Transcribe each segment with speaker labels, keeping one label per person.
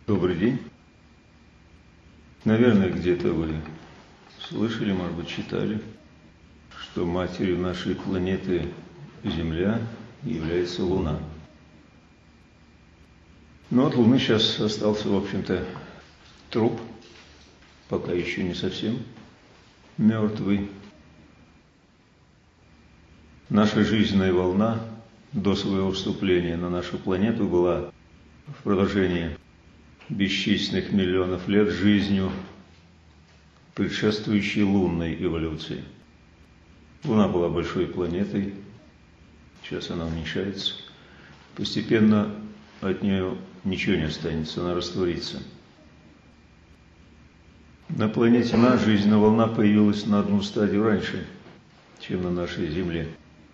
Speaker 1: Добрый день. Наверное, где-то вы слышали, может быть, читали, что матерью нашей планеты Земля является Луна. Но от Луны сейчас остался, в общем-то, труп, пока еще не совсем мертвый. Наша жизненная волна до своего вступления на нашу планету была в продолжении бесчисленных миллионов лет жизнью, предшествующей лунной эволюции. Луна была большой планетой, сейчас она уменьшается. Постепенно от нее ничего не останется, она растворится. На планете Луна жизненная волна появилась на одну стадию раньше, чем на нашей Земле.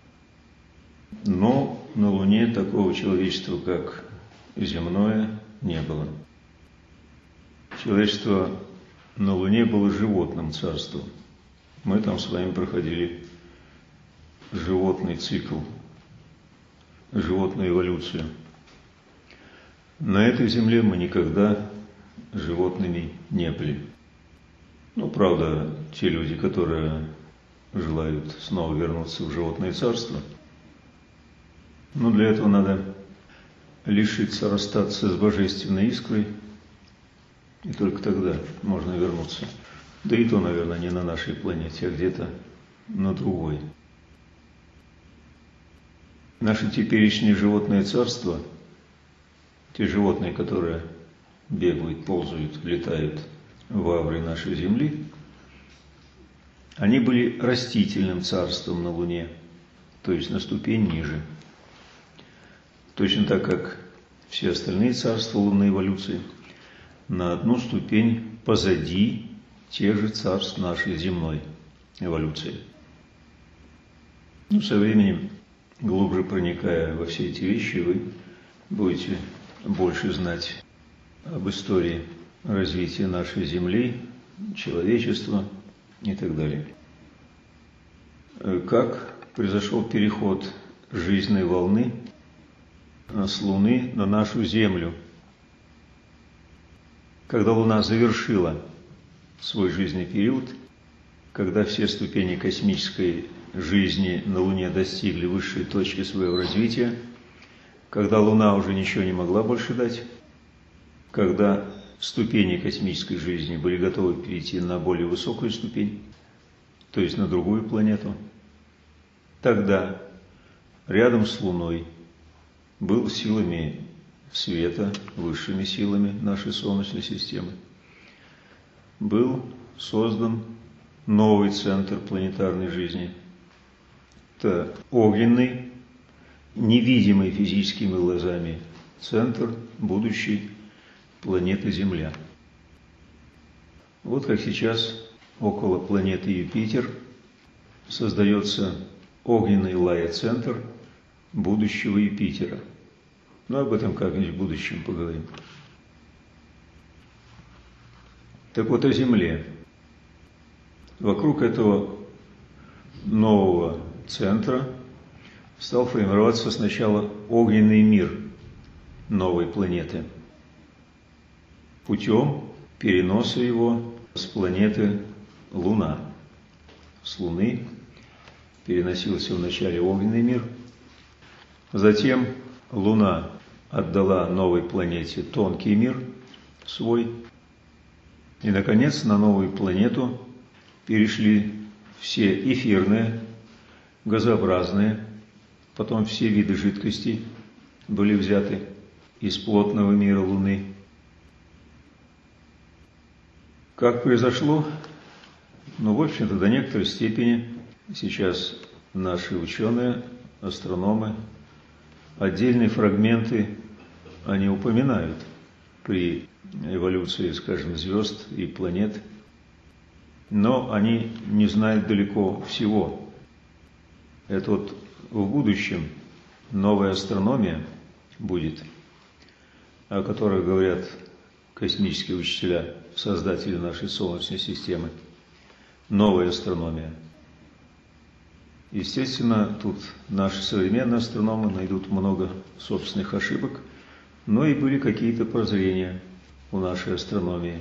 Speaker 1: Но на Луне такого человечества, как земное, не было. Человечество на Луне было животным царством. Мы там с вами проходили животный цикл, животную эволюцию. На этой Земле мы никогда животными не были. Ну, правда, те люди, которые желают снова вернуться в животное царство, но для этого надо лишиться, расстаться с божественной искрой, и только тогда можно вернуться. Да и то, наверное, не на нашей планете, а где-то на другой. Наше теперешнее животное царство, те животные, которые бегают, ползают, летают в авре нашей Земли, они были растительным царством на Луне, то есть на ступень ниже. Точно так, как все остальные царства лунной эволюции, на одну ступень позади тех же царств нашей земной эволюции. Со временем, глубже проникая во все эти вещи, вы будете больше знать об истории развития нашей Земли, человечества и так далее. Как произошел переход жизненной волны с Луны на нашу Землю? Когда Луна завершила свой жизненный период, когда все ступени космической жизни на Луне достигли высшей точки своего развития, когда Луна уже ничего не могла больше дать, когда ступени космической жизни были готовы перейти на более высокую ступень, то есть на другую планету, тогда рядом с Луной был силами света, высшими силами нашей Солнечной системы, был создан новый центр планетарной жизни. Это огненный, невидимый физическими глазами центр будущей планеты Земля. Вот как сейчас около планеты Юпитер создается огненный лая-центр будущего Юпитера. Но об этом как-нибудь в будущем поговорим. Так вот, о Земле. Вокруг этого нового центра стал формироваться сначала огненный мир новой планеты путем переноса его с планеты Луна. С Луны переносился вначале огненный мир, затем Луна отдала новой планете тонкий мир свой, и, наконец, на новую планету перешли все эфирные, газообразные, потом все виды жидкостей были взяты из плотного мира Луны. Как произошло? В общем-то, до некоторой степени сейчас наши ученые, астрономы, отдельные фрагменты они упоминают при эволюции, скажем, звезд и планет, но они не знают далеко всего. Это вот в будущем новая астрономия будет, о которой говорят космические учителя, создатели нашей Солнечной системы. Новая астрономия. Естественно, тут наши современные астрономы найдут много собственных ошибок, но и были какие-то прозрения. у нашей астрономии.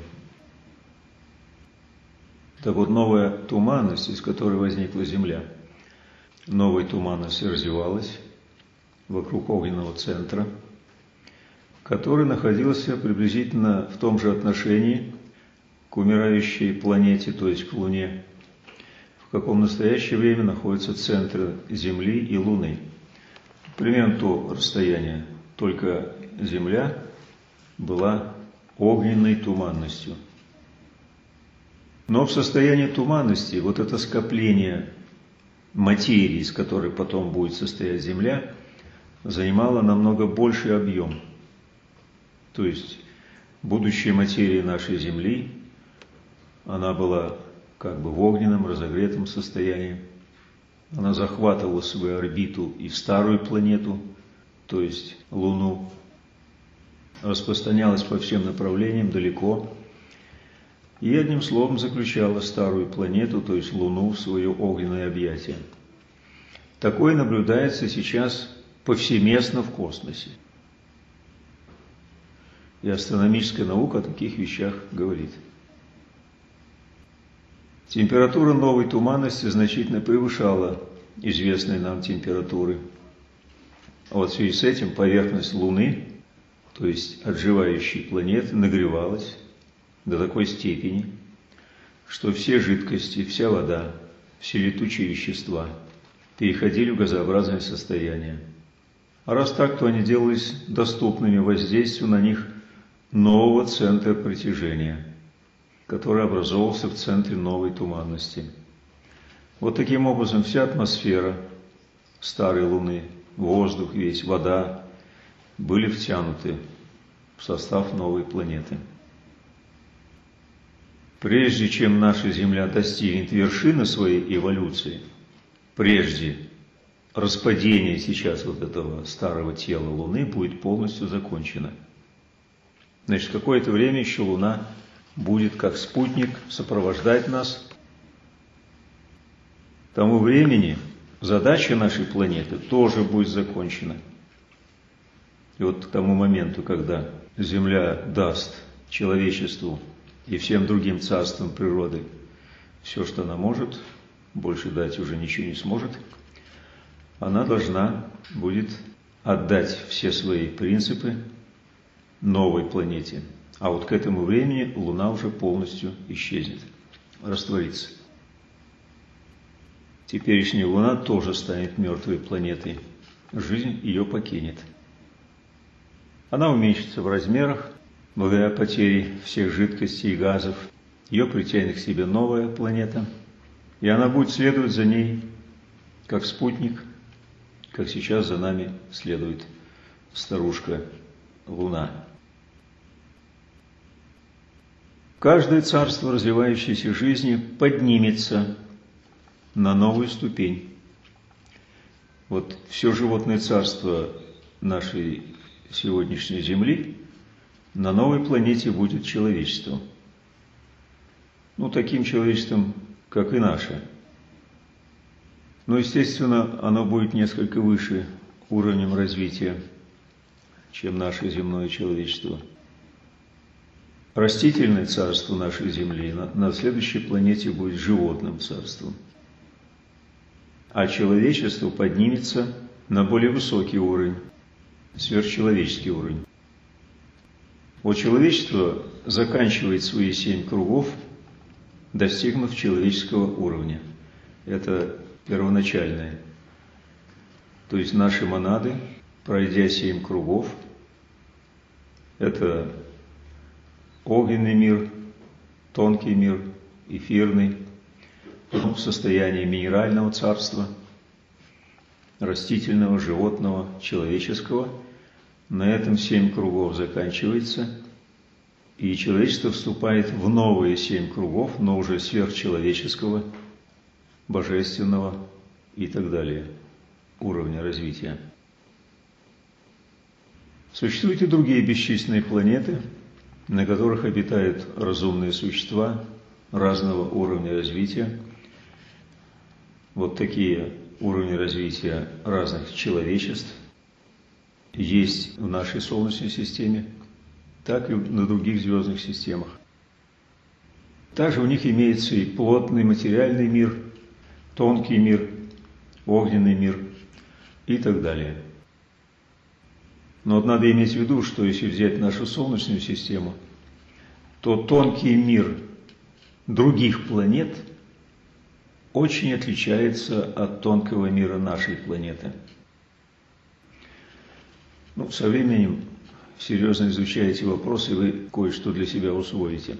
Speaker 1: Так вот, новая туманность, из которой возникла Земля, новая туманность развивалась вокруг огненного центра, который находился приблизительно в том же отношении к умирающей планете, то есть к Луне, в каком в настоящее время находятся центры Земли и Луны. Примерно то расстояние, только Земля была огненной туманностью. Но в состоянии туманности вот это скопление материи, из которой потом будет состоять Земля, занимало намного больший объем. То есть будущая материя нашей Земли, она была как бы в огненном, разогретом состоянии. Она захватывала свою орбиту и старую планету, то есть Луну, распространялась по всем направлениям далеко, и одним словом заключала старую планету, то есть Луну, в свое огненное объятие. Такое наблюдается сейчас повсеместно в космосе. И астрономическая наука о таких вещах говорит. Температура новой туманности значительно превышала известные нам температуры. А вот в связи с этим поверхность Луны, то есть отживающей планеты, нагревалась до такой степени, что все жидкости, вся вода, все летучие вещества переходили в газообразное состояние. А раз так, то они делались доступными воздействию на них нового центра притяжения, который образовался в центре новой туманности. Вот таким образом вся атмосфера старой Луны, воздух весь, вода были втянуты в состав новой планеты. Прежде чем наша Земля достигнет вершины своей эволюции, прежде распадения сейчас вот этого старого тела Луны будет полностью закончено. Значит, какое-то время еще Луна будет как спутник сопровождать нас. К тому времени задача нашей планеты тоже будет закончена. И вот к тому моменту, когда Земля даст человечеству и всем другим царствам природы все, что она может, больше дать уже ничего не сможет, она должна будет отдать все свои принципы новой планете. А вот к этому времени Луна уже полностью исчезнет, растворится. Теперешняя Луна тоже станет мертвой планетой. Жизнь ее покинет. Она уменьшится в размерах, благодаря потере всех жидкостей и газов. Ее притянет к себе новая планета, и она будет следовать за ней, как спутник, как сейчас за нами следует старушка Луна. Каждое царство развивающейся жизни поднимется на новую ступень. Вот все животное царство нашей сегодняшней Земли на новой планете будет человечество. Таким человечеством, как и наше. Но, естественно, оно будет несколько выше уровнем развития, чем наше земное человечество. Растительное царство нашей Земли на следующей планете будет животным царством. А человечество поднимется на более высокий уровень, сверхчеловеческий уровень. Вот человечество заканчивает свои 7 кругов, достигнув человеческого уровня. Это первоначальное. То есть наши монады, пройдя 7 кругов, это огненный мир, тонкий мир, эфирный, в состоянии минерального царства, растительного, животного, человеческого. На этом 7 кругов заканчивается, и человечество вступает в новые 7 кругов, но уже сверхчеловеческого, божественного и так далее уровня развития. Существуют и другие бесчисленные планеты, на которых обитают разумные существа разного уровня развития. Вот такие уровни развития разных человечеств есть в нашей Солнечной системе. так и на других звездных системах. Также у них имеется и плотный материальный мир, тонкий мир, огненный мир и так далее. Но вот надо иметь в виду, что если взять нашу Солнечную систему, то тонкий мир других планет очень отличается от тонкого мира нашей планеты. Со временем, серьезно изучая эти вопросы, вы кое-что для себя усвоите.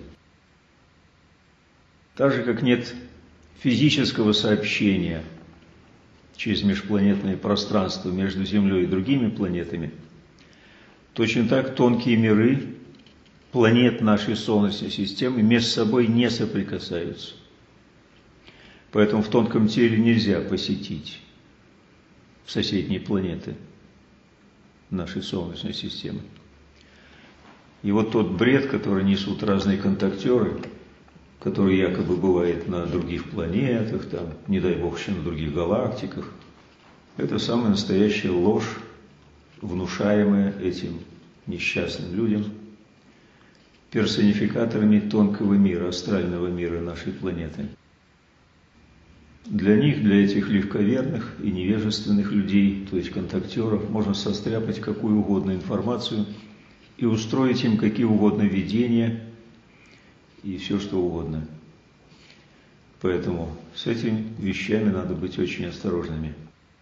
Speaker 1: Так же, как нет физического сообщения через межпланетное пространство между Землей и другими планетами, точно так тонкие миры планет нашей Солнечной системы между собой не соприкасаются. Поэтому в тонком теле нельзя посетить соседние планеты нашей Солнечной системы. И вот тот бред, который несут разные контактеры, который якобы бывает на других планетах, там, не дай бог, еще на других галактиках, это самая настоящая ложь, внушаемая этим несчастным людям, персонификаторами тонкого мира, астрального мира нашей планеты. Для них, для этих легковерных и невежественных людей, то есть контактеров, можно состряпать какую угодно информацию и устроить им какие угодно видения и все что угодно. Поэтому с этими вещами надо быть очень осторожными.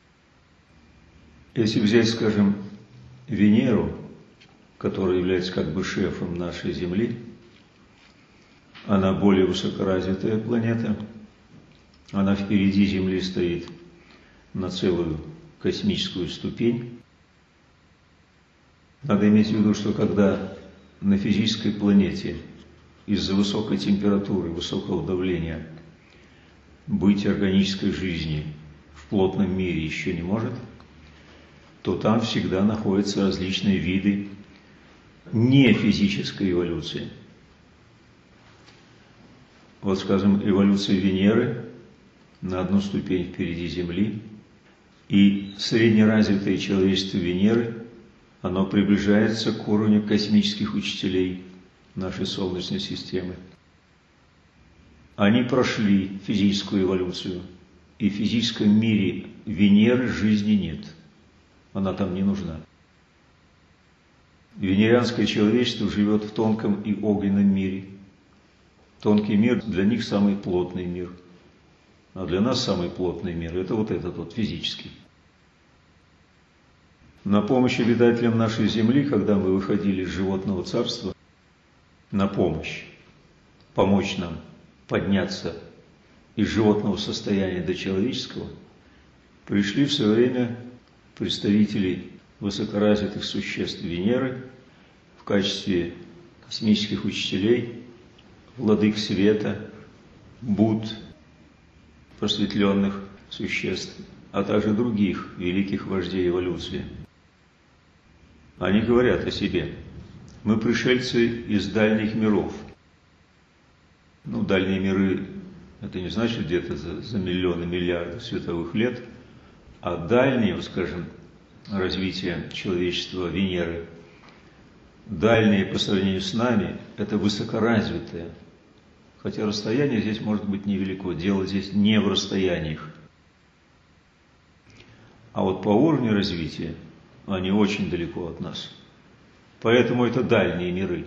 Speaker 1: Если взять, скажем, Венеру, которая является как бы шефом нашей Земли, она более высокоразвитая планета, она впереди Земли стоит на целую космическую ступень. Надо иметь в виду, что когда на физической планете из-за высокой температуры, высокого давления быть органической жизни в плотном мире еще не может, то там всегда находятся различные виды нефизической эволюции. Вот, скажем, эволюция Венеры на одну ступень впереди Земли, и среднеразвитое человечество Венеры, оно приближается к уровню космических учителей нашей Солнечной системы. Они прошли физическую эволюцию, и в физическом мире Венеры жизни нет. Она там не нужна. Венерианское человечество живет в тонком и огненном мире. Тонкий мир для них самый плотный мир. А для нас самый плотный мир – это вот этот вот физический. На помощь обитателям нашей Земли, когда мы выходили из животного царства, на помощь, помочь нам подняться из животного состояния до человеческого, пришли в свое время представители высокоразвитых существ Венеры в качестве космических учителей, владык света, Будд, просветленных существ, а также других великих вождей эволюции. Они говорят о себе: мы пришельцы из дальних миров. Дальние миры – это не значит где-то за миллионы, миллиарды световых лет, а дальнее, скажем, развитие человечества Венеры, дальнее по сравнению с нами – это высокоразвитое. Хотя расстояние здесь может быть невелико, дело здесь не в расстояниях. А вот по уровню развития они очень далеко от нас. Поэтому это дальние миры.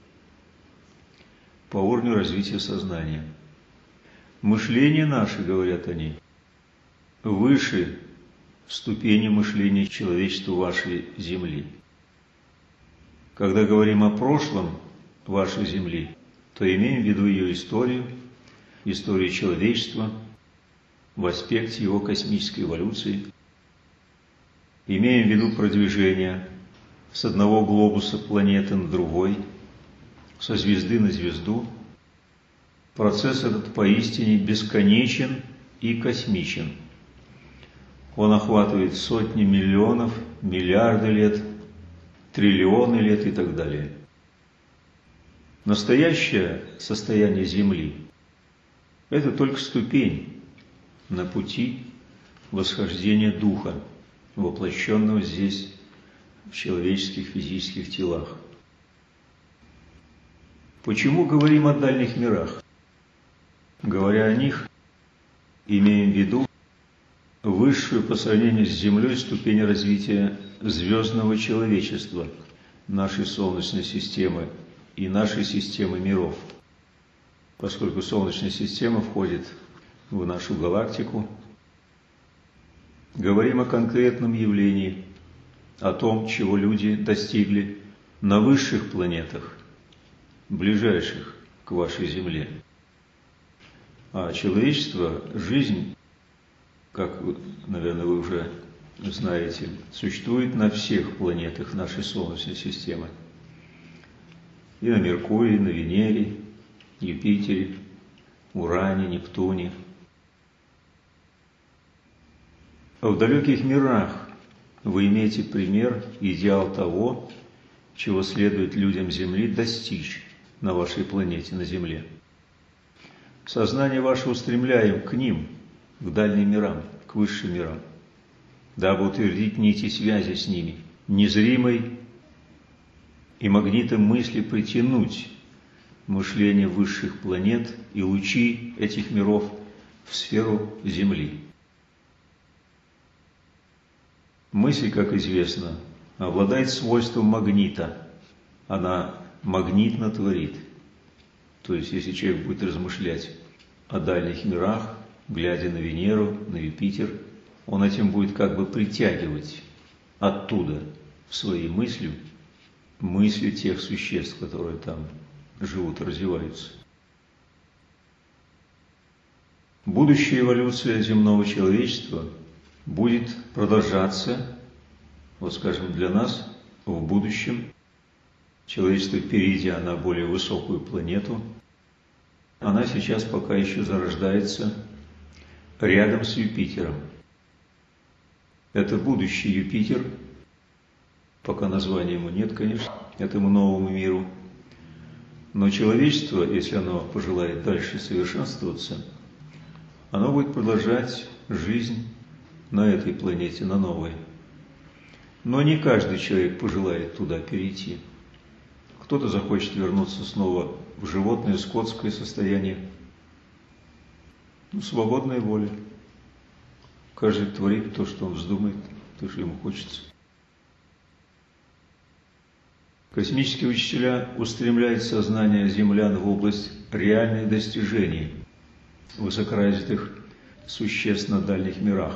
Speaker 1: По уровню развития сознания. Мышление наше, говорят они, выше ступени мышления человечества вашей Земли. Когда говорим о прошлом вашей Земли, то имеем в виду ее историю, историю человечества в аспекте его космической эволюции. Имеем в виду продвижение с одного глобуса планеты на другой, со звезды на звезду. Процесс этот поистине бесконечен и космичен. Он охватывает сотни миллионов, миллиарды лет, триллионы лет и так далее. Настоящее состояние Земли – это только ступень на пути восхождения Духа, воплощенного здесь в человеческих физических телах. Почему говорим о дальних мирах? Говоря о них, имеем в виду высшую по сравнению с Землей ступень развития звездного человечества, нашей Солнечной системы и нашей системы миров. Поскольку Солнечная система входит в нашу галактику, говорим о конкретном явлении, о том, чего люди достигли на высших планетах, ближайших к вашей Земле. А человечество, жизнь, как, наверное, вы уже знаете, существует на всех планетах нашей Солнечной системы. И на Меркурии, на Венере, Юпитере, Уране, Нептуне. А в далеких мирах вы имеете пример, идеал того, чего следует людям Земли достичь на вашей планете, на Земле. Сознание ваше устремляем к ним, к дальним мирам, к высшим мирам, дабы утвердить нити связи с ними, незримой и магнитом мысли притянуть мышление высших планет и лучи этих миров в сферу Земли. Мысль, как известно, обладает свойством магнита. Она магнитно творит. То есть, если человек будет размышлять о дальних мирах, глядя на Венеру, на Юпитер, он этим будет как бы притягивать оттуда в свои мысли тех существ, которые там живут и развиваются. Будущая эволюция земного человечества будет продолжаться, вот скажем, для нас в будущем. Человечество, перейдя на более высокую планету, она сейчас пока еще зарождается рядом с Юпитером. Это будущий Юпитер, пока названия ему нет, конечно, этому новому миру. Но человечество, если оно пожелает дальше совершенствоваться, оно будет продолжать жизнь на этой планете, на новой. Но не каждый человек пожелает туда перейти. Кто-то захочет вернуться снова в животное, скотское состояние. Свободная воля. Каждый творит то, что он вздумает, то, что ему хочется. Космические учителя устремляют сознание землян в область реальных достижений высокоразвитых существ на дальних мирах.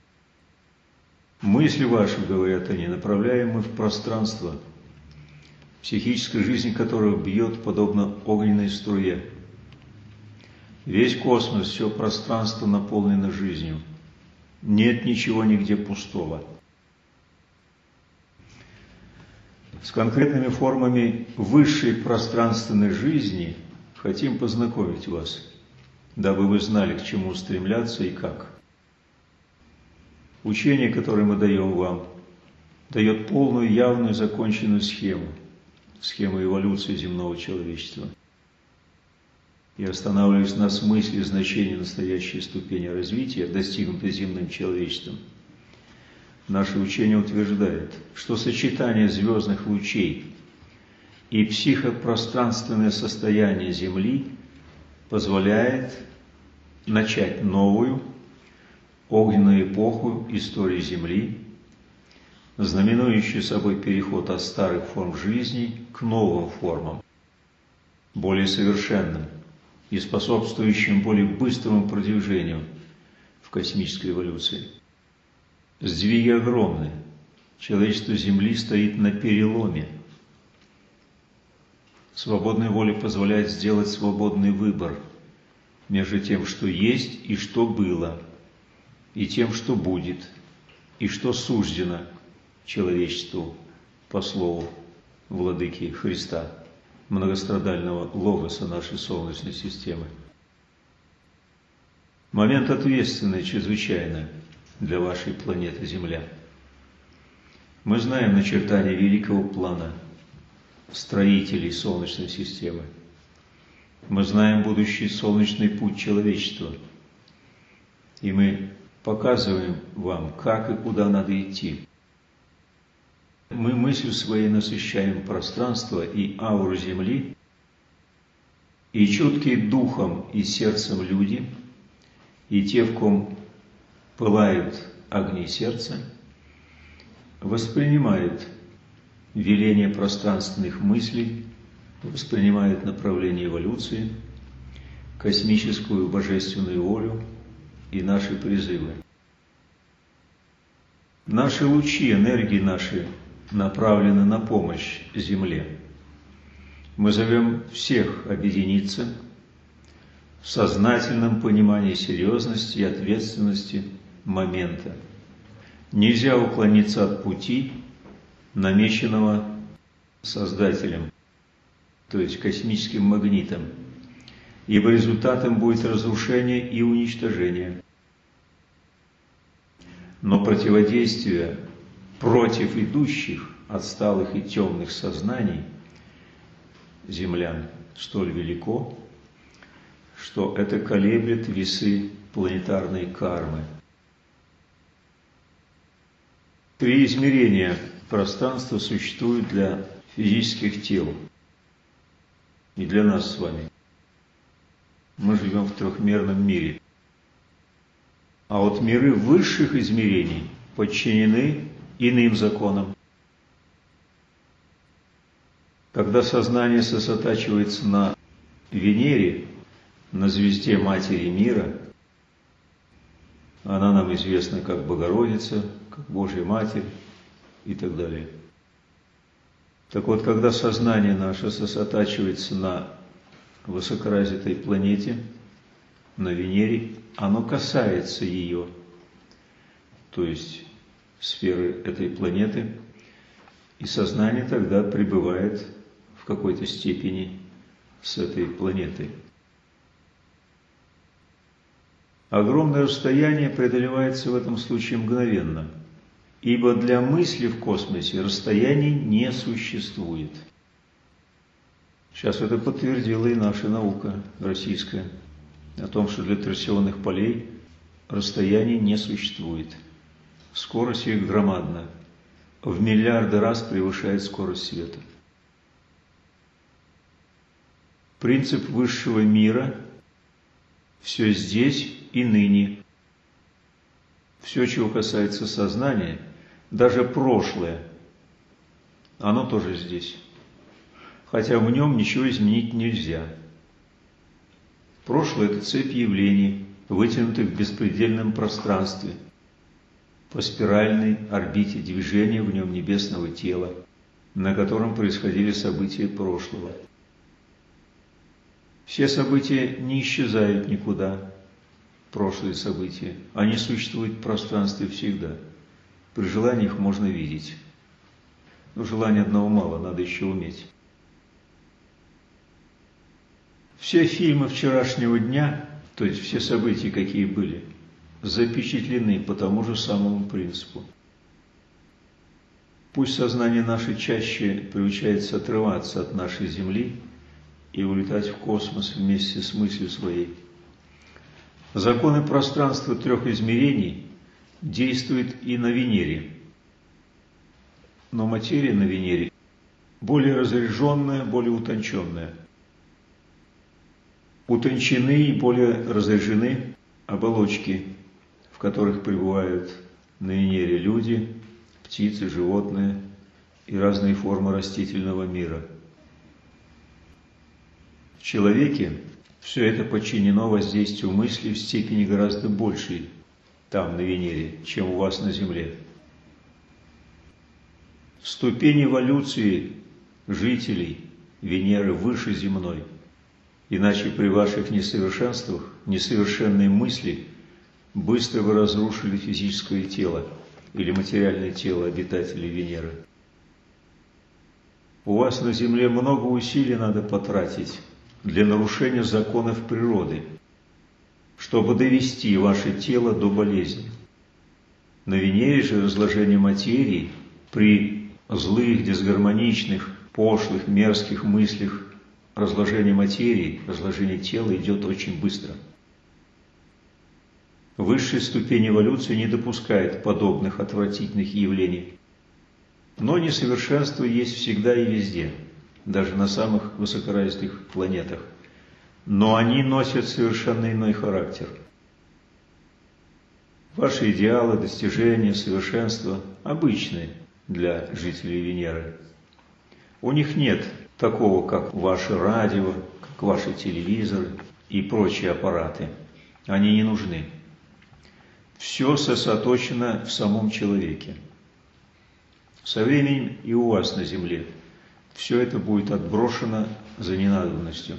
Speaker 1: Мысли ваши, говорят они, направляем мы в пространство, психическая жизнь которого бьет подобно огненной струе. Весь космос, все пространство наполнено жизнью. Нет ничего нигде пустого. С конкретными формами высшей пространственной жизни хотим познакомить вас, дабы вы знали, к чему стремляться и как. Учение, которое мы даем вам, дает полную, явную, законченную схему эволюции земного человечества. И останавливаясь на смысле значения настоящей ступени развития, достигнутой земным человечеством, наше учение утверждает, что сочетание звездных лучей и психопространственное состояние Земли позволяет начать новую огненную эпоху истории Земли, знаменующую собой переход от старых форм жизни к новым формам, более совершенным и способствующим более быстрому продвижению в космической эволюции. Сдвиги огромны. Человечество Земли стоит на переломе. Свободная воля позволяет сделать свободный выбор между тем, что есть и что было, и тем, что будет, и что суждено человечеству по слову Владыки Христа, многострадального логоса нашей Солнечной системы. Момент ответственный чрезвычайно для вашей планеты Земля. Мы знаем начертания великого плана строителей Солнечной системы. Мы знаем будущий солнечный путь человечества. И мы показываем вам, как и куда надо идти. Мы мыслью своей насыщаем пространство и ауру Земли И чуткие духом и сердцем люди, и те, в ком пылают огни сердца, воспринимают веление пространственных мыслей, воспринимают направление эволюции, космическую божественную волю и наши призывы. Наши лучи, энергии наши направлены на помощь Земле. Мы зовем всех объединиться в сознательном понимании серьезности и ответственности момента. Нельзя уклониться от пути, намеченного Создателем, то есть космическим магнитом, ибо результатом будет разрушение и уничтожение. Но противодействие против идущих, отсталых и темных сознаний землян столь велико, что это колеблет весы планетарной кармы. 3 измерения пространства существуют для физических тел и для нас с вами. Мы живем в трехмерном мире. А вот миры высших измерений подчинены иным законам. Когда сознание сосредотачивается на Венере, на звезде Матери Мира, она нам известна как Богородица, как Божья Матерь и так далее. Так вот, когда сознание наше сосредотачивается на высокоразвитой планете, на Венере, оно касается ее, то есть сферы этой планеты, и сознание тогда пребывает в какой-то степени с этой планетой. Огромное расстояние преодолевается в этом случае мгновенно, ибо для мысли в космосе расстояний не существует. Сейчас это подтвердила и наша наука российская, о том, что для торсионных полей расстояний не существует. Скорость их громадна, в миллиарды раз превышает скорость света. Принцип высшего мира – все здесь и ныне. Все, чего касается сознания, даже прошлое, оно тоже здесь, хотя в нем ничего изменить нельзя. Прошлое – это цепь явлений, вытянутых в беспредельном пространстве, по спиральной орбите движения в нем небесного тела, на котором происходили события прошлого. Все события не исчезают никуда, прошлые события, они существуют в пространстве всегда. При желании их можно видеть. Но желания одного мало, надо еще уметь. Все фильмы вчерашнего дня, то есть все события, какие были, запечатлены по тому же самому принципу. Пусть сознание наше чаще приучается отрываться от нашей Земли и улетать в космос вместе с мыслью своей. Законы пространства 3 измерений действуют и на Венере. Но материя на Венере более разряженная, более утонченная. Утончены и более разряжены оболочки, в которых пребывают на Венере люди, птицы, животные и разные формы растительного мира. В человеке все это подчинено воздействию мысли в степени гораздо большей там, на Венере, чем у вас на Земле. Ступень эволюции жителей Венеры выше земной, иначе при ваших несовершенствах, несовершенной мысли быстро вы разрушили физическое тело или материальное тело обитателей Венеры. У вас на Земле много усилий надо потратить для нарушения законов природы, чтобы довести ваше тело до болезни. На Венере же разложение материи при злых, дисгармоничных, пошлых, мерзких мыслях, разложение материи, разложение тела идет очень быстро. Высшая ступень эволюции не допускает подобных отвратительных явлений. Но несовершенство есть всегда и везде, даже на самых высокоразвитых планетах. но они носят совершенно иной характер. Ваши идеалы, достижения, совершенства обычны для жителей Венеры. У них нет такого, как ваше радио, как ваши телевизоры и прочие аппараты. Они не нужны. Все сосредоточено в самом человеке. Со временем и у вас на Земле все это будет отброшено за ненадобностью.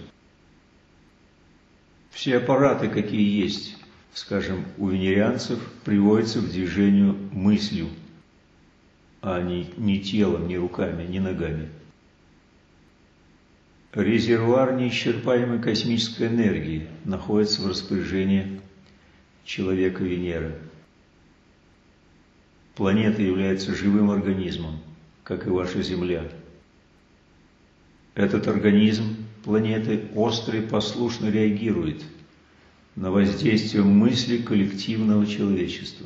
Speaker 1: Все аппараты, какие есть, скажем, у венерианцев, приводятся к движению мыслью, а не телом, не руками, не ногами. Резервуар неисчерпаемой космической энергии находится в распоряжении человека Венеры. Планета является живым организмом, как и ваша Земля. Этот организм планеты остро и послушно реагирует на воздействие мысли коллективного человечества.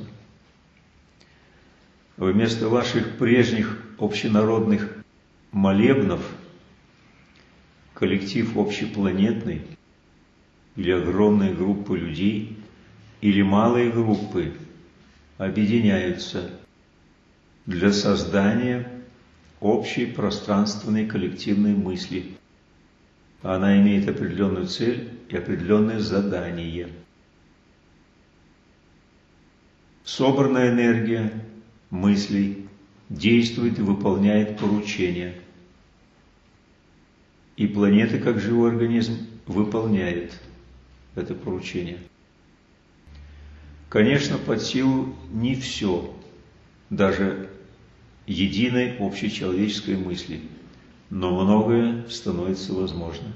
Speaker 1: Вместо ваших прежних общенародных молебнов коллектив общепланетный или огромные группы людей или малые группы объединяются для создания общей пространственной коллективной мысли. Она имеет определенную цель и определенное задание. Собранная энергия мыслей действует и выполняет поручения. И планета, как живой организм, выполняет это поручение. Конечно, под силу не все, даже единой общечеловеческой мысли, но многое становится возможно.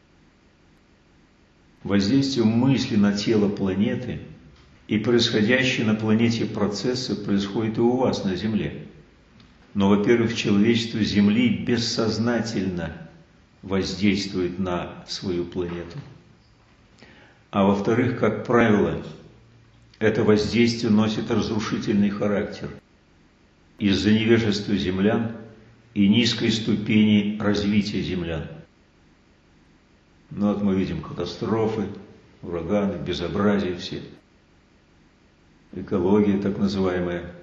Speaker 1: Воздействие мысли на тело планеты и происходящие на планете процессы происходят и у вас на Земле. Но, во-первых, человечество Земли бессознательно воздействует на свою планету. А во-вторых, как правило, это воздействие носит разрушительный характер из-за невежества землян и низкой ступени развития землян. Ну вот мы видим катастрофы, ураганы, безобразие все, экология так называемая.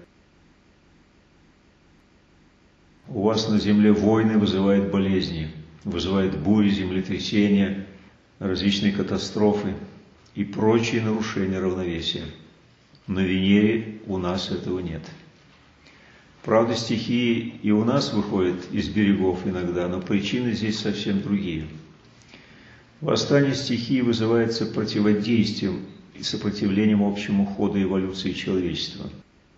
Speaker 1: У вас на Земле войны вызывают болезни, вызывают бури, землетрясения, различные катастрофы и прочие нарушения равновесия. На Венере у нас этого нет. Правда, стихии и у нас выходят из берегов иногда, но причины здесь совсем другие. Восстание стихий вызывается противодействием и сопротивлением общему ходу эволюции человечества.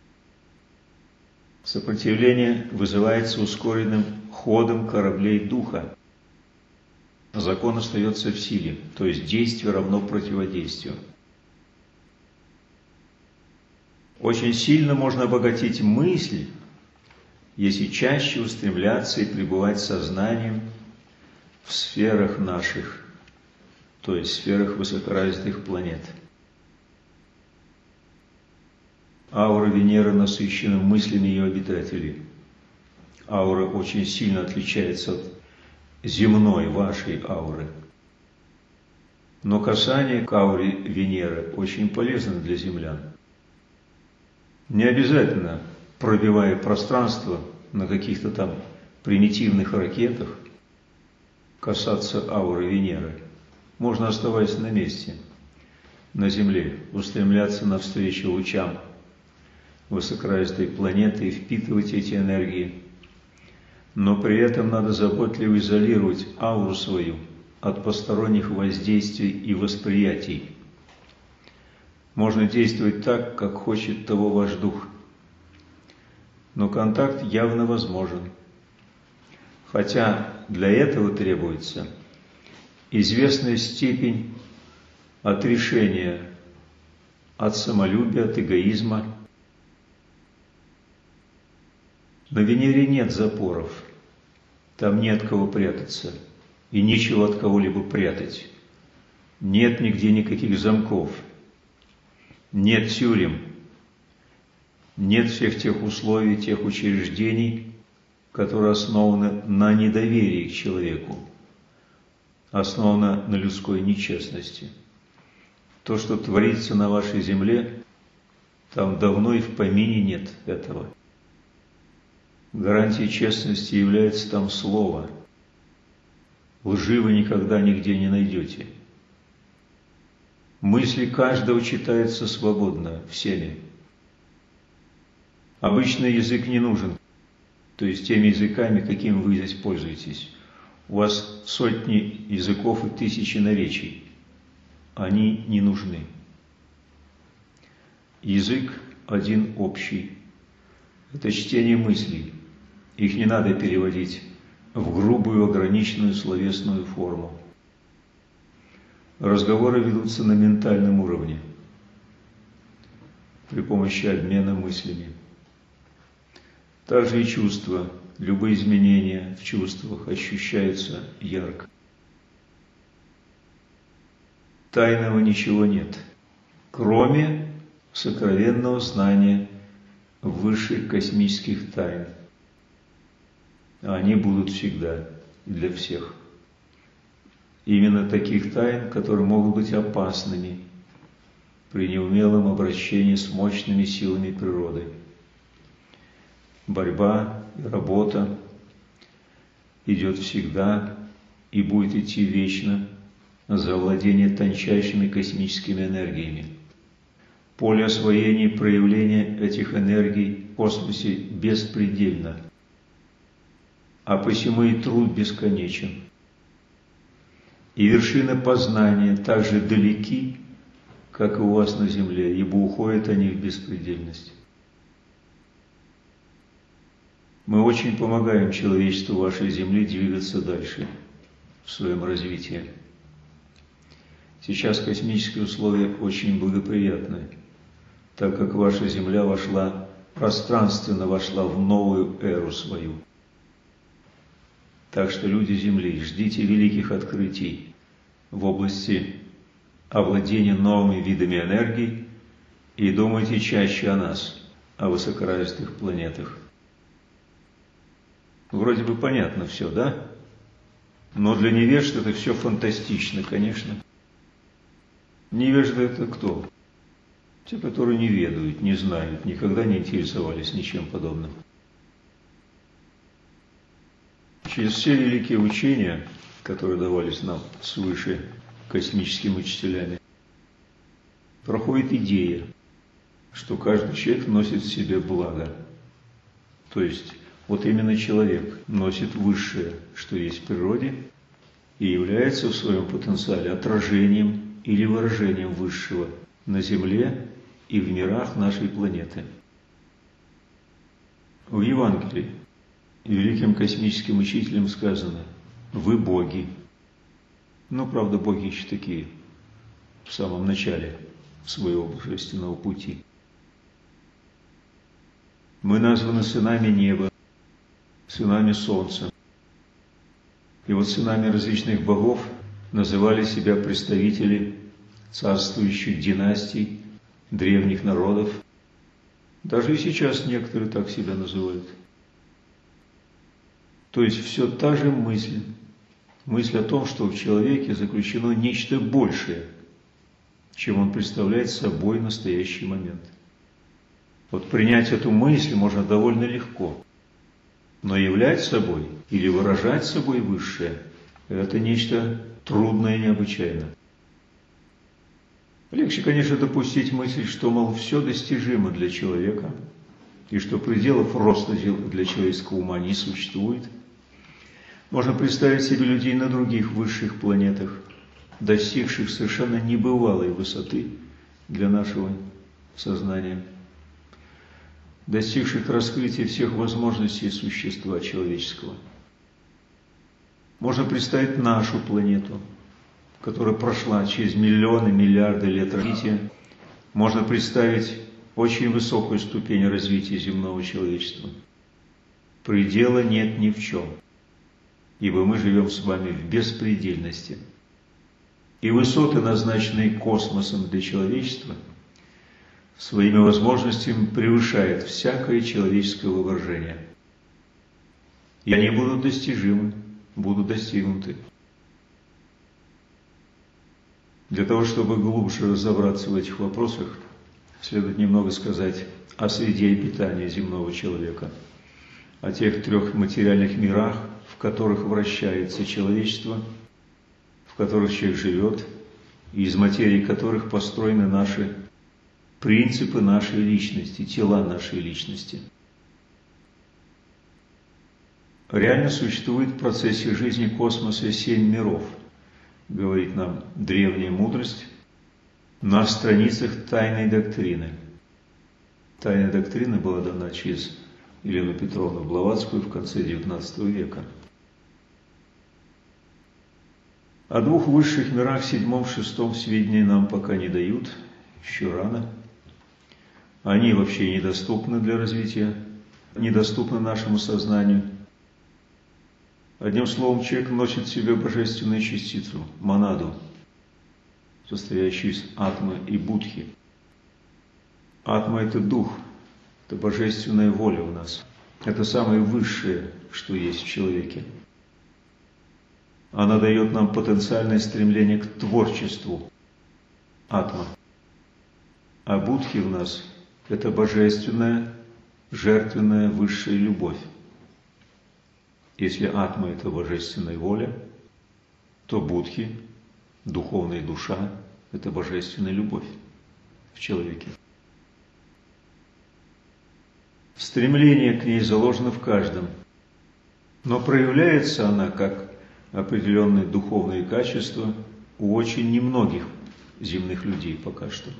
Speaker 1: Сопротивление вызывается ускоренным ходом кораблей духа. Закон остается в силе, то есть действие равно противодействию. Очень сильно можно обогатить мысль, если чаще устремляться и пребывать сознанием в сферах наших, то есть в сферах высокоразвитых планет. Аура Венеры насыщена мыслями ее обитателей. Аура очень сильно отличается от земной вашей ауры. Но касание к ауре Венеры очень полезно для землян. Не обязательно, пробивая пространство на каких-то там примитивных ракетах, касаться ауры Венеры. Можно, оставаясь на месте, на Земле, устремляться навстречу лучам высокоразвитой планеты и впитывать эти энергии. Но при этом надо заботливо изолировать ауру свою от посторонних воздействий и восприятий. Можно действовать так, как хочет того ваш дух. Но контакт явно возможен. Хотя для этого требуется известная степень отрешения от самолюбия, от эгоизма. На Венере нет запоров, там нет от кого прятаться и нечего от кого-либо прятать. Нет нигде никаких замков, нет тюрем, нет всех тех условий, тех учреждений, которые основаны на недоверии к человеку. основана на людской нечестности. То, что творится на вашей земле, там давно и в помине нет этого. Гарантией честности является там слово. Лжи вы никогда нигде не найдете. Мысли каждого читаются свободно, всеми. Обычный язык не нужен, то есть теми языками, какими вы здесь пользуетесь. У вас сотни языков и тысячи наречий. Они не нужны. Язык один общий. Это чтение мыслей. Их не надо переводить в грубую, ограниченную словесную форму. Разговоры ведутся на ментальном уровне при помощи обмена мыслями. Также и чувства, любые изменения в чувствах ощущаются ярко. Тайного ничего нет, кроме сокровенного знания высших космических тайн. Они будут всегда и для всех. Именно таких тайн, которые могут быть опасными при неумелом обращении с мощными силами природы. Борьба и работа идет всегда и будет идти вечно за владение тончайшими космическими энергиями. Поле освоения и проявления этих энергий в космосе беспредельно, а посему и труд бесконечен. И вершины познания так же далеки, как и у вас на земле, ибо уходят они в беспредельность. Мы очень помогаем человечеству вашей земли двигаться дальше в своем развитии. Сейчас космические условия очень благоприятны, так как ваша земля пространственно вошла в новую эру свою. Так что, люди Земли, ждите великих открытий в области овладения новыми видами энергии и думайте чаще о нас, о высокоразвитых планетах. Вроде бы понятно все, да? Но для невежд это все фантастично, конечно. Невежды это кто? Те, которые не ведают, не знают, никогда не интересовались ничем подобным. Через все великие учения, которые давались нам свыше космическими учителями, проходит идея, что каждый человек носит в себе благо. То есть, вот именно человек носит высшее, что есть в природе, и является в своем потенциале отражением или выражением высшего на Земле и в мирах нашей планеты. В Евангелии великим космическим учителем сказано: «Вы боги». Но, правда, боги еще такие, в самом начале своего божественного пути. Мы названы сынами неба, сынами солнца. И вот сынами различных богов называли себя представители царствующих династий, древних народов. Даже и сейчас некоторые так себя называют. То есть все та же мысль. Мысль о том, что в человеке заключено нечто большее, чем он представляет собой в настоящий момент. Вот принять эту мысль можно довольно легко. Но являть собой или выражать собой высшее – это нечто трудное необычайно. Легче, конечно, допустить мысль, что, мол, все достижимо для человека, и что пределов роста для человеческого ума не существует. Можно представить себе людей на других высших планетах, достигших совершенно небывалой высоты для нашего сознания, достигших раскрытия всех возможностей существа человеческого. Можно представить нашу планету, которая прошла через миллионы, миллиарды лет развития. Можно представить очень высокую ступень развития земного человечества. Предела нет ни в чем, ибо мы живем с вами в беспредельности. И высоты, назначенные космосом для человечества, своими возможностями превышают всякое человеческое воображение. И они будут достижимы, будут достигнуты. Для того, чтобы глубже разобраться в этих вопросах, следует немного сказать о среде обитания земного человека, о тех трех материальных мирах, в которых вращается человечество, в которых человек живет, и из материи которых построены наши принципы нашей личности, тела нашей личности. Реально существует в процессе жизни космоса 7 миров, говорит нам древняя мудрость на страницах Тайной доктрины. Тайная доктрина была дана через Елену Петровну Блаватскую в конце XIX века. О двух высших мирах, 7-м, 6-м, сведения нам пока не дают, еще рано. Они вообще недоступны для развития, недоступны нашему сознанию. Одним словом, человек носит в себе божественную частицу, монаду, состоящую из атмы и будхи. Атма – это дух, это божественная воля у нас. Это самое высшее, что есть в человеке. Она дает нам потенциальное стремление к творчеству, атма. А будхи в нас – это божественная, жертвенная высшая любовь. Если атма – это божественная воля, то будхи, духовная душа – это божественная любовь в человеке. Стремление к ней заложено в каждом, но проявляется она как определенные духовные качества у очень немногих земных людей пока что.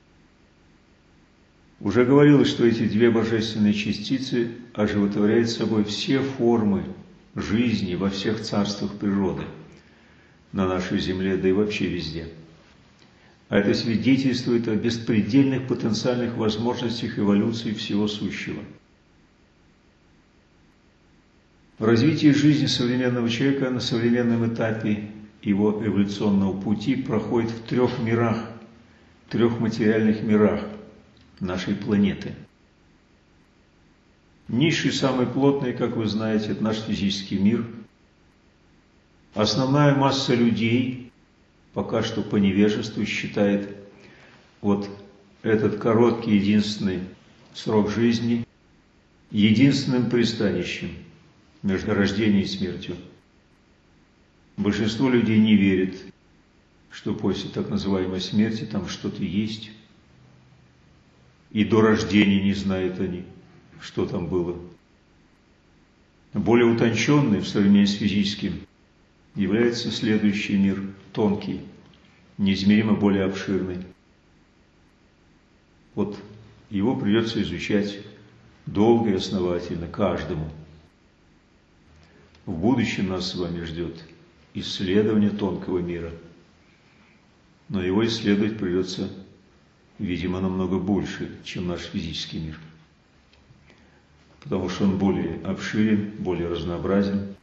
Speaker 1: Уже говорилось, что эти две божественные частицы оживотворяют собой все формы жизни во всех царствах природы, на нашей земле, да и вообще везде. А это свидетельствует о беспредельных потенциальных возможностях эволюции всего сущего. Развитие жизни современного человека на современном этапе его эволюционного пути проходит в трех мирах, трех материальных мирах нашей планеты. Низший, самый плотный, как вы знаете, это наш физический мир. Основная масса людей пока что по невежеству считает вот этот короткий единственный срок жизни единственным пристанищем между рождением и смертью. Большинство людей не верит, что после так называемой смерти там что-то есть. И до рождения не знают они, что там было. Более утонченный в сравнении с физическим является следующий мир, тонкий, неизмеримо более обширный. Вот его придется изучать долго и основательно каждому. В будущем нас с вами ждет исследование тонкого мира, но его исследовать придется, видимо, намного больше, чем наш физический мир, потому что он более обширен, более разнообразен.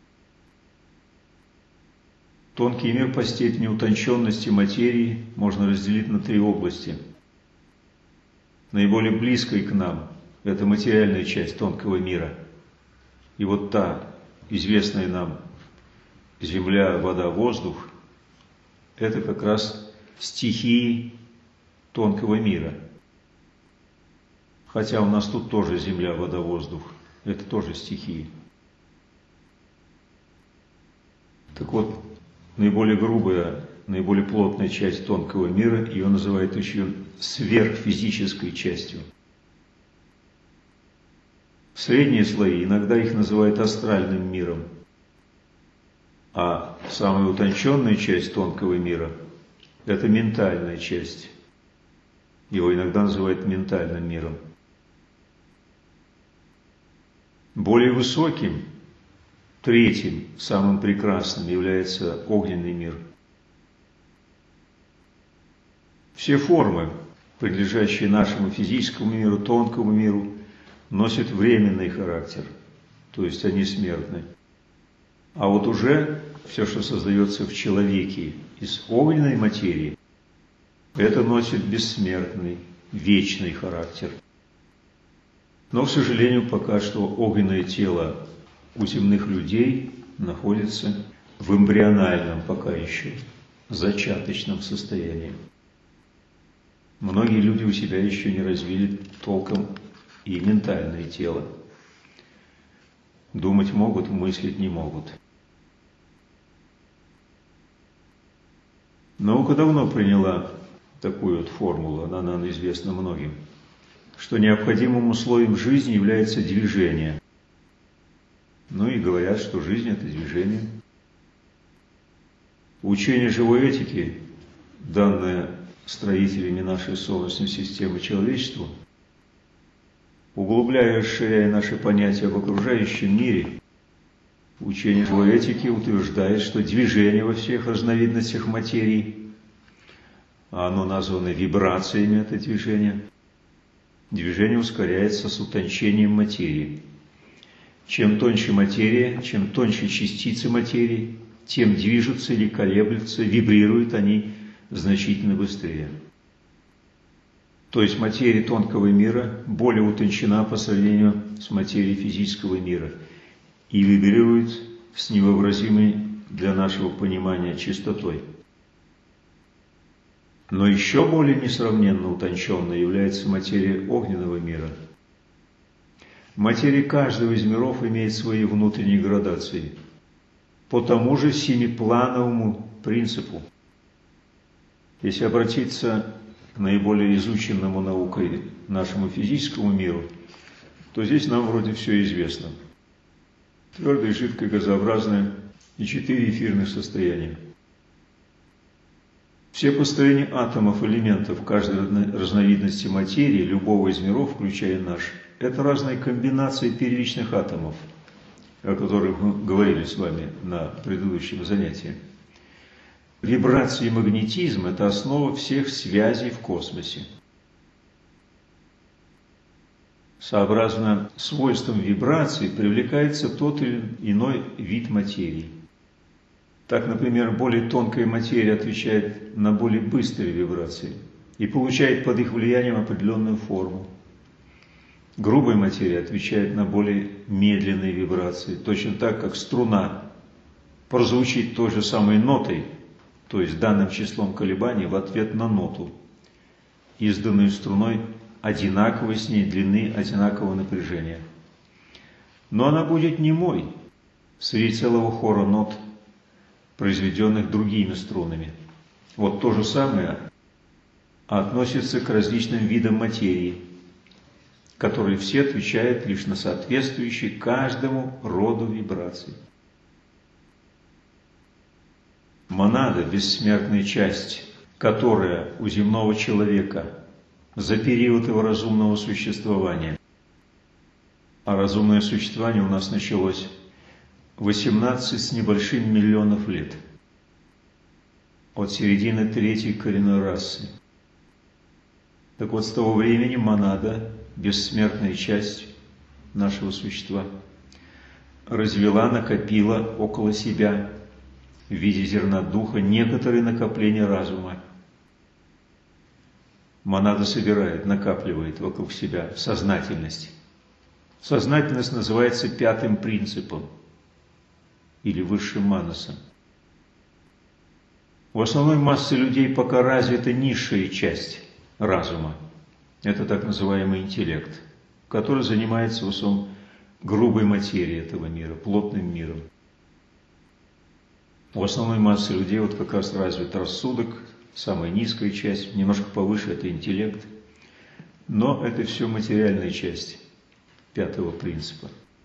Speaker 1: Тонкий мир по степени утонченности материи можно разделить на три области. Наиболее близкой к нам – это материальная часть тонкого мира. И вот та, известная нам земля, вода, воздух – это как раз стихии тонкого мира. Хотя у нас тут тоже земля, вода, воздух – это тоже стихии. Так вот, наиболее грубая, наиболее плотная часть тонкого мира, ее называют еще сверхфизической частью. Средние слои, иногда их называют астральным миром, а самая утонченная часть тонкого мира – это ментальная часть. Его иногда называют ментальным миром. Более высоким, третьим, самым прекрасным является огненный мир. Все формы, принадлежащие нашему физическому миру, тонкому миру, носят временный характер, то есть они смертны. А вот уже все, что создается в человеке из огненной материи, это носит бессмертный, вечный характер. Но, к сожалению, пока что огненное тело у земных людей находится в эмбриональном пока еще зачаточном состоянии. Многие люди у себя еще не развили толком и ментальное тело. Думать могут, мыслить не могут. Наука давно приняла такую вот формулу, она нам известна многим, что необходимым условием жизни является движение. Ну и говорят, что жизнь – это движение. Учение живой этики, данное строителями нашей Солнечной системы человечеству, углубляя и расширяя наши понятия об окружающем мире, учение живой этики утверждает, что движение во всех разновидностях материи, а оно названо вибрациями, это движение ускоряется с утончением материи. Чем тоньше материя, чем тоньше частицы материи, тем движутся или колеблются, вибрируют они значительно быстрее. То есть материя тонкого мира более утончена по сравнению с материей физического мира и вибрирует с невообразимой для нашего понимания частотой. Но еще более несравненно утонченной является материя огненного мира. Материя каждого из миров имеет свои внутренние градации по тому же семиплановому принципу. Если обратиться к наиболее изученному наукой нашему физическому миру, то здесь нам вроде все известно. Твердое, жидкое, газообразное и 4 эфирных состояния. Все построения атомов, элементов каждой разновидности материи, любого из миров, включая наш, это разные комбинации первичных атомов, о которых мы говорили с вами на предыдущем занятии. Вибрации и магнетизм – это основа всех связей в космосе. Сообразно свойствам вибраций привлекается тот или иной вид материи. Так, например, более тонкая материя отвечает на более быстрые вибрации и получает под их влиянием определенную форму. Грубая материя отвечает на более медленные вибрации, точно так, как струна прозвучит той же самой нотой, то есть данным числом колебаний в ответ на ноту, изданную струной одинаковой с ней длины, одинакового напряжения. Но она будет немой среди целого хора нот, произведенных другими струнами. Вот то же самое относится к различным видам материи, которые все отвечают лишь на соответствующие каждому роду вибраций. Монада – бессмертная часть, которая у земного человека за период его разумного существования, а разумное существование у нас началось 18 с небольшим миллионов лет, от середины третьей коренной расы. Так вот, с того времени монада, бессмертная часть нашего существа, развела, накопила около себя в виде зерна духа некоторые накопления разума. Монада собирает, накапливает вокруг себя в сознательность. Сознательность называется 5-м принципом или высшим манасом. У основной массы людей пока развита низшая часть разума. Это так называемый интеллект, который занимается в основном грубой материей этого мира, плотным миром. У основной массы людей вот как раз развит рассудок, самая низкая часть, немножко повыше это интеллект, но это все материальная часть 5-го принципа.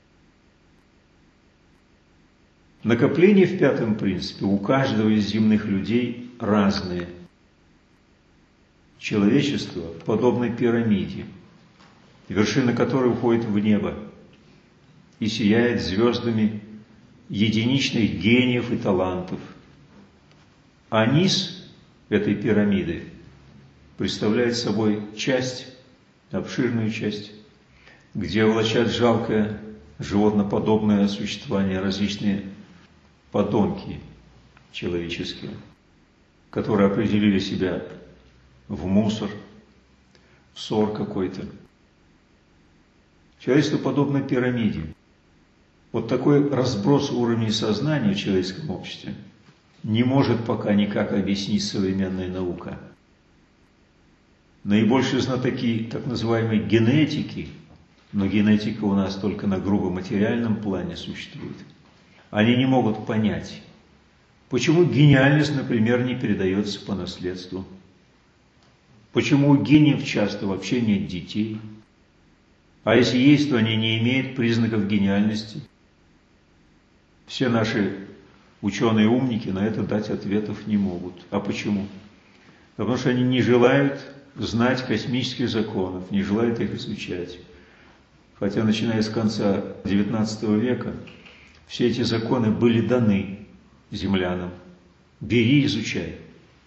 Speaker 1: Накопления в 5-м принципе у каждого из земных людей разные. Человечество подобно пирамиде, вершина которой уходит в небо и сияет звездами единичных гениев и талантов. А низ этой пирамиды представляет собой часть, обширную часть, где влачат жалкое животноподобное существование различные подонки человеческие, которые определили себя в мусор, в ссор какой-то. Человечество подобно пирамиде. Вот такой разброс уровней сознания в человеческом обществе не может пока никак объяснить современная наука. Наибольшие знатоки так называемой генетики, но генетика у нас только на грубо материальном плане существует, они не могут понять, почему гениальность, например, не передается по наследству, почему у гениев часто вообще нет детей, а если есть, то они не имеют признаков гениальности. Все наши ученые-умники на это дать ответов не могут. А почему? Потому что они не желают знать космических законов, не желают их изучать. Хотя, начиная с конца XIX века, все эти законы были даны землянам. Бери, изучай.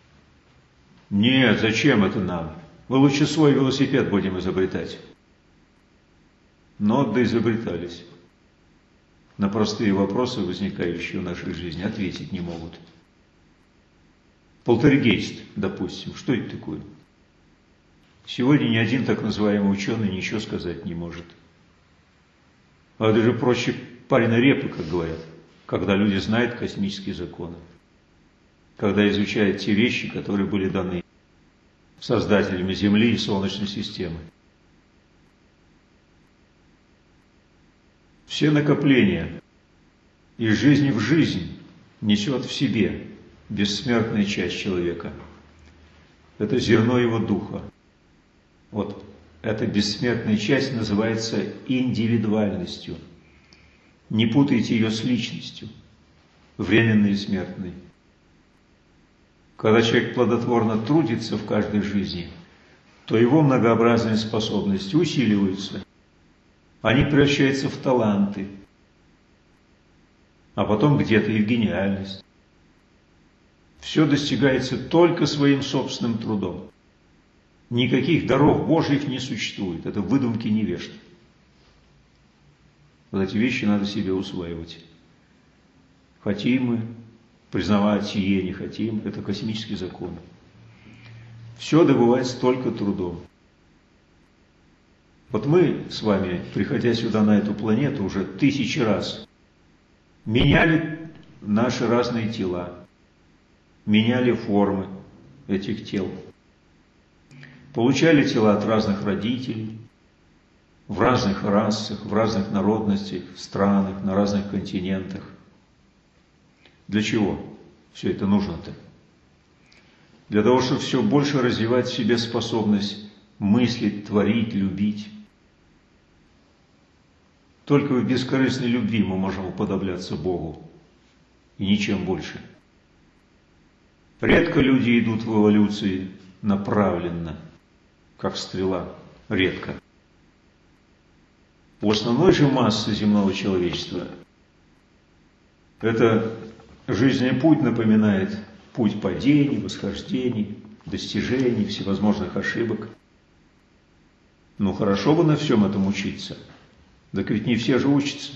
Speaker 1: Нет, зачем это нам? Мы лучше свой велосипед будем изобретать. Но доизобретались. На простые вопросы, возникающие в нашей жизни, ответить не могут. Полтергейст, допустим, что это такое? Сегодня ни один так называемый ученый ничего сказать не может. А даже проще пареной репы, как говорят, когда люди знают космические законы, когда изучают те вещи, которые были даны создателями Земли и Солнечной системы. Все накопления из жизни в жизнь несет в себе бессмертная часть человека. Это зерно его духа. Вот эта бессмертная часть называется индивидуальностью. Не путайте ее с личностью, временной и смертной. Когда человек плодотворно трудится в каждой жизни, то его многообразные способности усиливаются. Они превращаются в таланты, а потом где-то и в гениальность. Все достигается только своим собственным трудом. Никаких даров Божьих не существует. Это выдумки невежд. Вот эти вещи надо себе усваивать. Хотим мы признавать сие, не хотим. Это космический закон. Все добывается только трудом. Вот мы с вами, приходя сюда на эту планету, уже 1000 раз меняли наши разные тела, меняли формы этих тел, получали тела от разных родителей, в разных расах, в разных народностях, странах, на разных континентах. Для чего все это нужно-то? Для того, чтобы все больше развивать в себе способность мыслить, творить, любить. Только в бескорыстной любви мы можем уподобляться Богу, и ничем больше. Редко люди идут в эволюции направленно, как стрела, редко. У основной же массы земного человечества это жизненный путь напоминает путь падений, восхождений, достижений, всевозможных ошибок. Ну хорошо бы на всем этом учиться. Так ведь не все же учатся.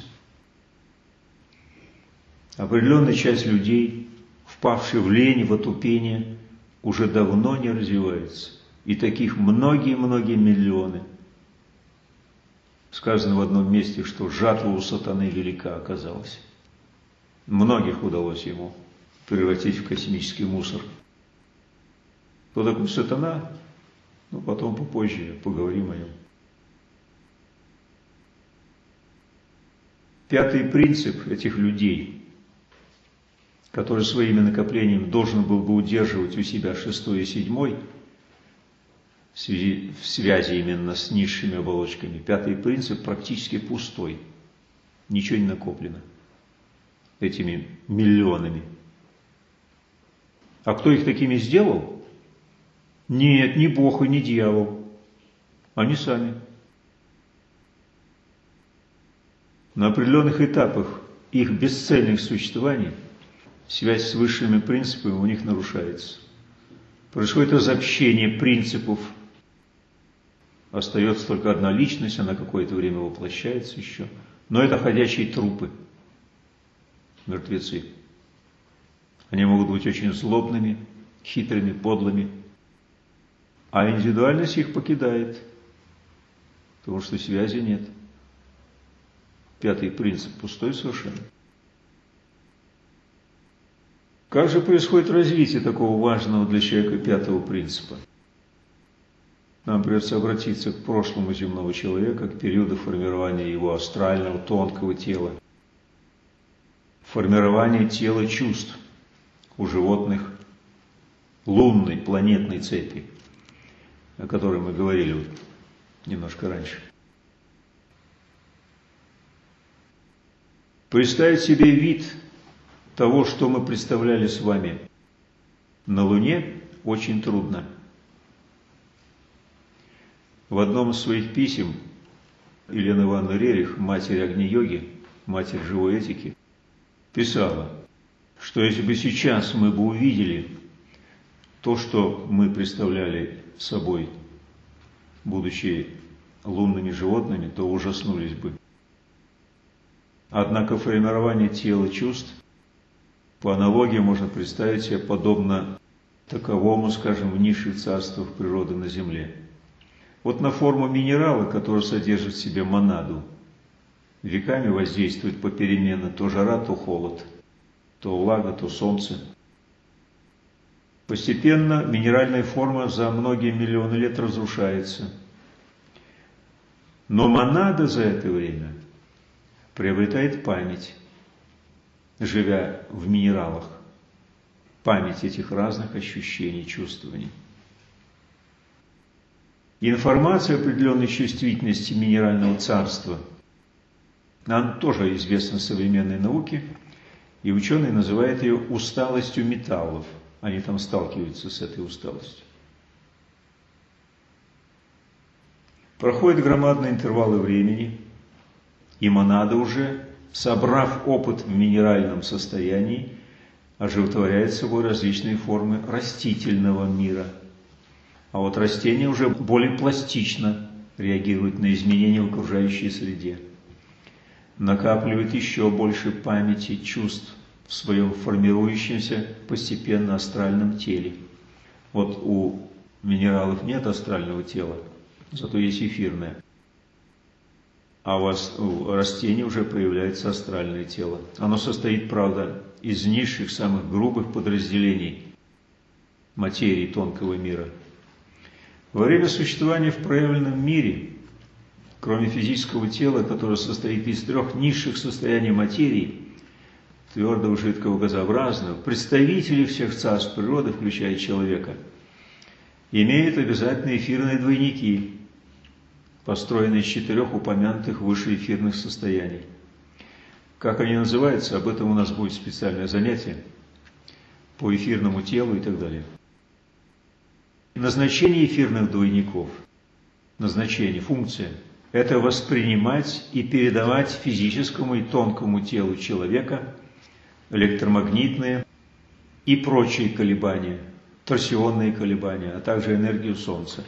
Speaker 1: Определенная часть людей, впавшие в лень, в отупение, уже давно не развивается. И таких многие-многие миллионы. Сказано в одном месте, что жатва у сатаны велика оказалась. Многих удалось ему превратить в космический мусор. Кто такой сатана? Ну, потом попозже поговорим о нем. Пятый принцип этих людей, который своими накоплениями должен был бы удерживать у себя 6-й и 7-й, в связи именно с низшими оболочками, пятый принцип практически пустой, ничего не накоплено этими миллионами. А кто их такими сделал? Нет, не Бог и не дьявол, они сами. На определенных этапах их бесцельных существований связь с высшими принципами у них нарушается. Происходит разобщение принципов. Остается только одна личность, она какое-то время воплощается еще. Но это ходячие трупы, мертвецы. Они могут быть очень злобными, хитрыми, подлыми. А индивидуальность их покидает, потому что связи нет. Пятый принцип пустой совершенно. Как же происходит развитие такого важного для человека пятого принципа? Нам придется обратиться к прошлому земного человека, к периоду формирования его астрального, тонкого тела. Формирование тела чувств у животных лунной, планетной цепи, о которой мы говорили немножко раньше. Представить себе вид того, что мы представляли с вами на Луне, очень трудно. В одном из своих писем Елена Ивановна Рерих, матерь Агни-йоги, матерь живой этики, писала, что если бы сейчас мы бы увидели то, что мы представляли собой, будучи лунными животными, то ужаснулись бы. Однако формирование тела чувств, по аналогии можно представить себе подобно таковому, скажем, в низших царствах природы на Земле. Вот на форму минерала, который содержит в себе монаду, веками воздействует попеременно то жара, то холод, то влага, то солнце. Постепенно минеральная форма за многие миллионы лет разрушается. Но монада за это время приобретает память, живя в минералах, память этих разных ощущений, чувствований. Информация определенной чувствительности минерального царства, она тоже известна в современной науке, и ученые называют ее усталостью металлов. Они там сталкиваются с этой усталостью. Проходят громадные интервалы времени, и монада уже, собрав опыт в минеральном состоянии, оживотворяет собой различные формы растительного мира. А вот растения уже более пластично реагируют на изменения в окружающей среде, накапливают еще больше памяти, чувств в своем формирующемся постепенно астральном теле. Вот у минералов нет астрального тела, зато есть эфирное. А у растений уже появляется астральное тело. Оно состоит, правда, из низших, самых грубых подразделений материи тонкого мира. Во время существования в проявленном мире, кроме физического тела, которое состоит из трех низших состояний материи, твердого, жидкого, газообразного, представители всех царств природы, включая человека, имеют обязательно эфирные двойники, построенные из 4 упомянутых выше эфирных состояний. Как они называются, об этом у нас будет специальное занятие по эфирному телу и так далее. Назначение эфирных двойников, функция – это воспринимать и передавать физическому и тонкому телу человека электромагнитные и прочие колебания, торсионные колебания, а также энергию Солнца.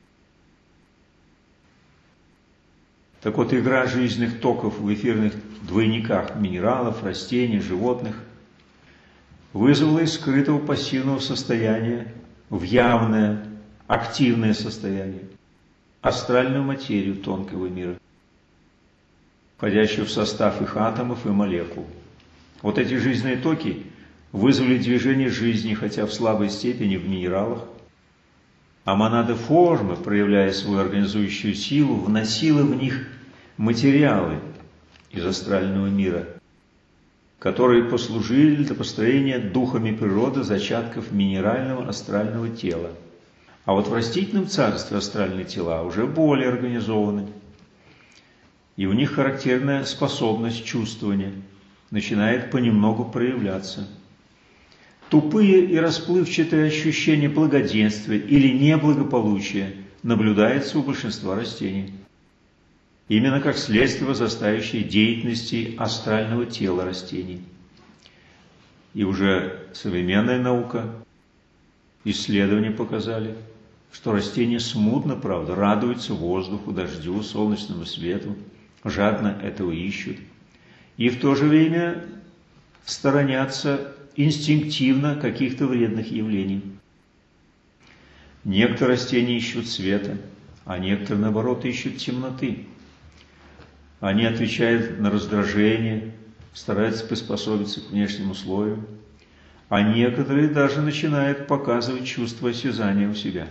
Speaker 1: Так вот, игра жизненных токов в эфирных двойниках минералов, растений, животных вызвала из скрытого пассивного состояния в явное, активное состояние, астральную материю тонкого мира, входящую в состав их атомов и молекул. Вот эти жизненные токи вызвали движение жизни, хотя в слабой степени в минералах, а монада формы, проявляя свою организующую силу, вносила в них материалы из астрального мира, которые послужили для построения духами природы зачатков минерального астрального тела. А вот в растительном царстве астральные тела уже более организованы, и у них характерная способность чувствования начинает понемногу проявляться. Тупые и расплывчатые ощущения благоденствия или неблагополучия наблюдаются у большинства растений, именно как следствие возрастающей деятельности астрального тела растений. И уже современная наука, исследования показали, что растения смутно, правда, радуются воздуху, дождю, солнечному свету, жадно этого ищут, и в то же время сторонятся инстинктивно каких-то вредных явлений. Некоторые растения ищут света, а некоторые, наоборот, ищут темноты. Они отвечают на раздражение, стараются приспособиться к внешнему слою, а некоторые даже начинают показывать чувство осязания у себя.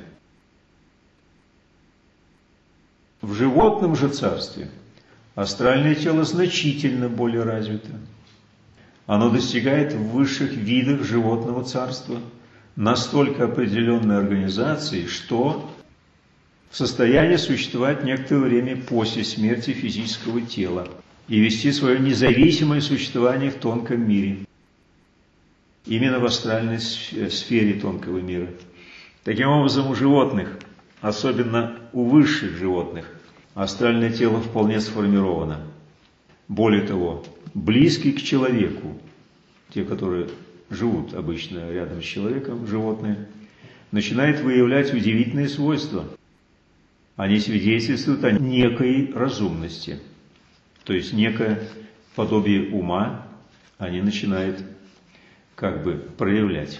Speaker 1: В животном же царстве астральное тело значительно более развито. Оно достигает в высших видах животного царства настолько определенной организации, что в состоянии существовать некоторое время после смерти физического тела и вести свое независимое существование в тонком мире, именно в астральной сфере тонкого мира. Таким образом, у животных, особенно у высших животных, астральное тело вполне сформировано. Более того, близкий к человеку, те, которые живут обычно рядом с человеком, животные, начинают выявлять удивительные свойства. Они свидетельствуют о некой разумности, то есть некое подобие ума они начинают проявлять.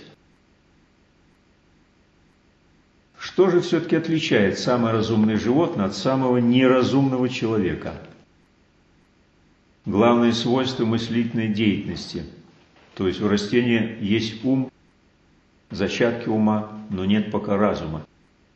Speaker 1: Что же все-таки отличает самое разумное животное от самого неразумного человека? Главное свойство мыслительной деятельности. То есть у растения есть ум, зачатки ума, но нет пока разума.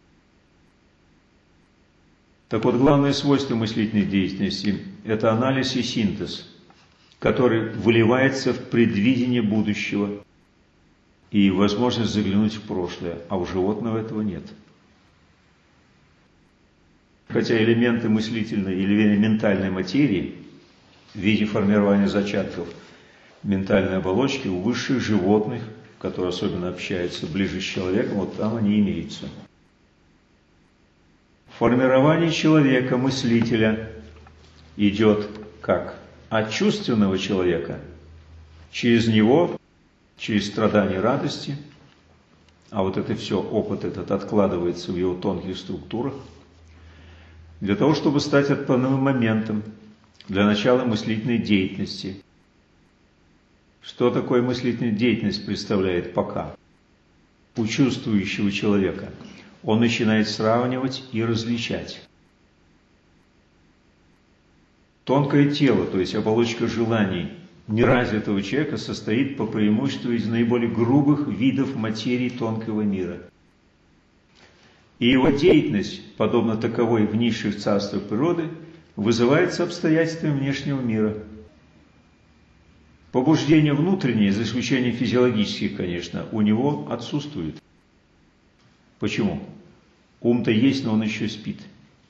Speaker 1: Так вот, главное свойство мыслительной деятельности – это анализ и синтез, который выливается в предвидение будущего и возможность заглянуть в прошлое, а у животного этого нет. Хотя элементы мыслительной или ментальной материи в виде формирования зачатков ментальной оболочки у высших животных, которые особенно общаются ближе с человеком, вот там они имеются. Формирование человека, мыслителя, идет как от чувственного человека, через него, через страдания радости, а вот это все, опыт этот откладывается в его тонких структурах, для того, чтобы стать отправным моментом для начала мыслительной деятельности. Что такое мыслительная деятельность представляет пока? У чувствующего человека он начинает сравнивать и различать. Тонкое тело, то есть оболочка желаний неразвитого человека, состоит по преимуществу из наиболее грубых видов материи тонкого мира. И его деятельность, подобно таковой в низших царствах природы, вызывается обстоятельствами внешнего мира. Побуждение внутреннее, за исключением физиологических, конечно, у него отсутствует. Почему? Ум-то есть, но он еще спит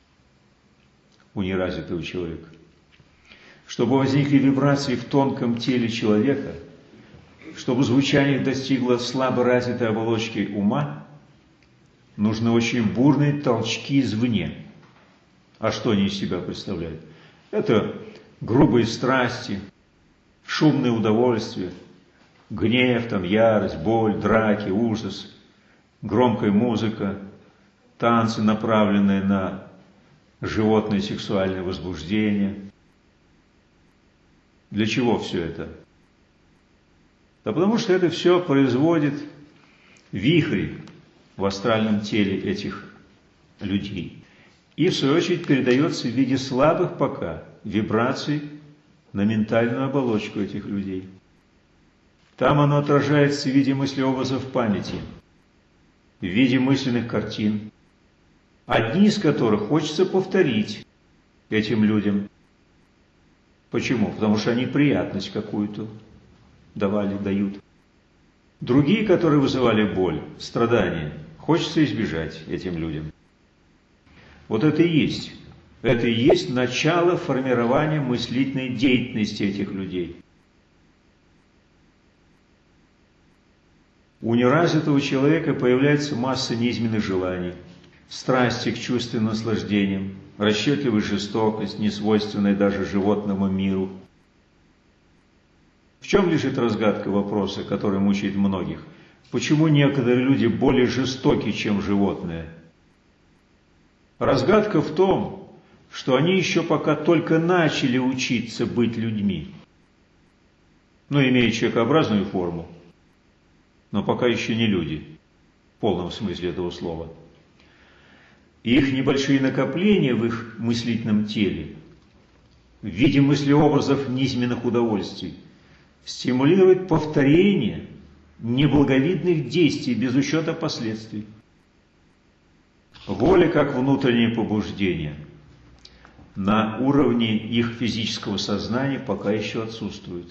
Speaker 1: у неразвитого человека. Чтобы возникли вибрации в тонком теле человека, чтобы звучание достигло слабо развитой оболочки ума, нужны очень бурные толчки извне. А что они из себя представляют? Это грубые страсти, шумное удовольствие, гнев, ярость, боль, драки, ужас, громкая музыка, танцы, направленные на животное сексуальное возбуждение. Для чего все это? Да потому что это все производит вихри в астральном теле этих людей. И в свою очередь передается в виде слабых пока вибраций на ментальную оболочку этих людей. Там оно отражается в виде мыслеобразов памяти, в виде мысленных картин, одни из которых хочется повторить этим людям. Почему? Потому что они приятность какую-то дают. Другие, которые вызывали боль, страдания, хочется избежать этим людям. Вот это и есть начало формирования мыслительной деятельности этих людей. У неразвитого человека появляется масса низменных желаний, страсти к чувственным наслаждениям, расчетливая жестокость, несвойственная даже животному миру. В чем лежит разгадка вопроса, который мучает многих? Почему некоторые люди более жестоки, чем животные? Разгадка в том, что они еще пока только начали учиться быть людьми, имея человекообразную форму, но пока еще не люди, в полном смысле этого слова. И их небольшие накопления в их мыслительном теле в виде мыслеобразов низменных удовольствий стимулирует повторение неблаговидных действий без учета последствий. Воля как внутреннее побуждение на уровне их физического сознания пока еще отсутствует.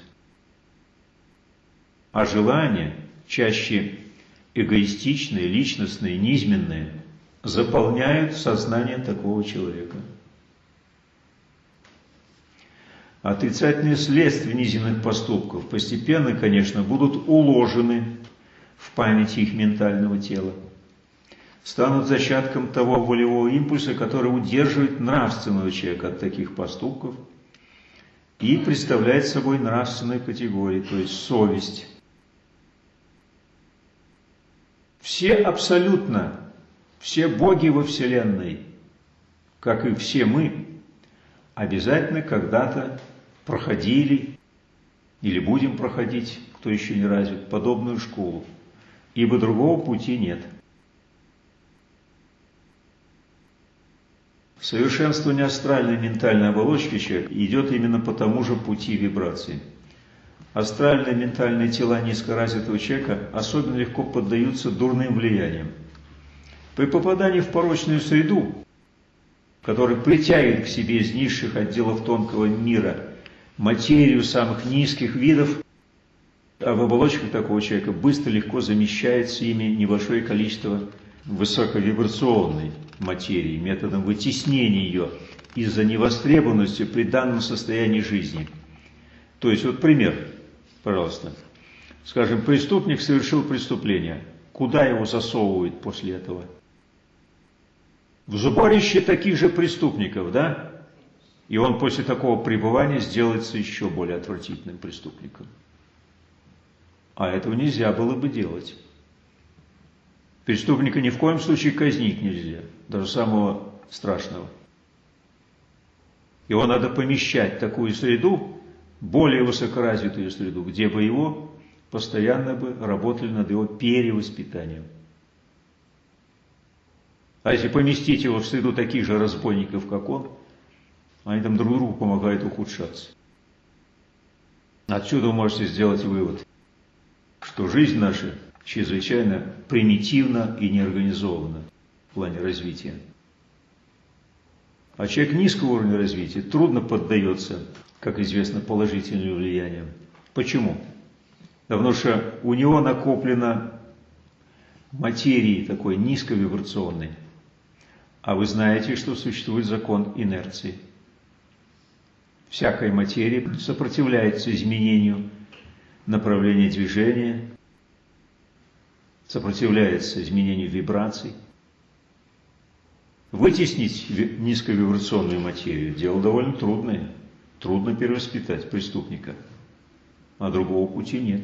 Speaker 1: А желания, чаще эгоистичные, личностные, низменные, заполняют сознание такого человека. Отрицательные следствия низменных поступков постепенно, конечно, будут уложены в памяти их ментального тела, станут зачатком того волевого импульса, который удерживает нравственного человека от таких поступков и представляет собой нравственную категорию, то есть совесть. Все абсолютно, все боги во Вселенной, как и все мы, обязательно когда-то проходили или будем проходить, кто еще не развит, подобную школу, ибо другого пути нет. Совершенствование астральной ментальной оболочки человека идет именно по тому же пути вибрации. Астральные ментальные тела низкоразвитого человека особенно легко поддаются дурным влияниям. При попадании в порочную среду, которая притягивает к себе из низших отделов тонкого мира материю самых низких видов, а в оболочках такого человека быстро легко замещается ими небольшое количество высоковибрационной материи методом вытеснения ее из-за невостребованности при данном состоянии жизни. То есть, вот пример, пожалуйста. Скажем, преступник совершил преступление. Куда его засовывают после этого? В сборище таких же преступников, да? И он после такого пребывания сделается еще более отвратительным преступником. А этого нельзя было бы делать. Преступника ни в коем случае казнить нельзя, даже самого страшного. Его надо помещать в такую среду, более высокоразвитую среду, где бы его постоянно бы работали над его перевоспитанием. А если поместить его в среду таких же разбойников, как он, они там друг другу помогают ухудшаться. Отсюда вы можете сделать вывод, что жизнь наша чрезвычайно примитивна и неорганизована в плане развития. А человек низкого уровня развития трудно поддается, как известно, положительным влияниям. Почему? Потому что у него накоплено материи такой низковибрационной. А вы знаете, что существует закон инерции. Всякая материя сопротивляется изменению направления движения, сопротивляется изменению вибраций. Вытеснить низковибрационную материю – дело довольно трудное. Трудно перевоспитать преступника, а другого пути нет.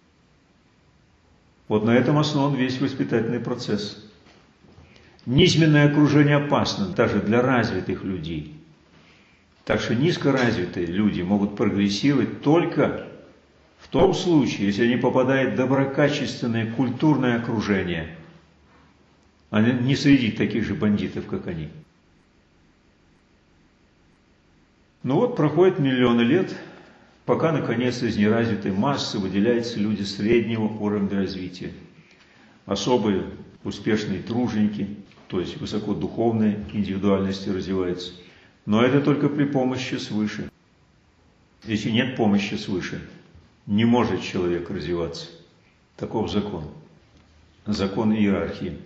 Speaker 1: Вот на этом основан весь воспитательный процесс. Низменное окружение опасно даже для развитых людей. Так что низкоразвитые люди могут прогрессировать только в том случае, если они попадают в доброкачественное культурное окружение, а не среди таких же бандитов, как они. Ну вот, проходят миллионы лет, пока, наконец, из неразвитой массы выделяются люди среднего уровня развития. Особые успешные труженики, то есть высокодуховные индивидуальности развиваются. Но это только при помощи свыше. Если нет помощи свыше, не может человек развиваться. Таков закон. Закон иерархии.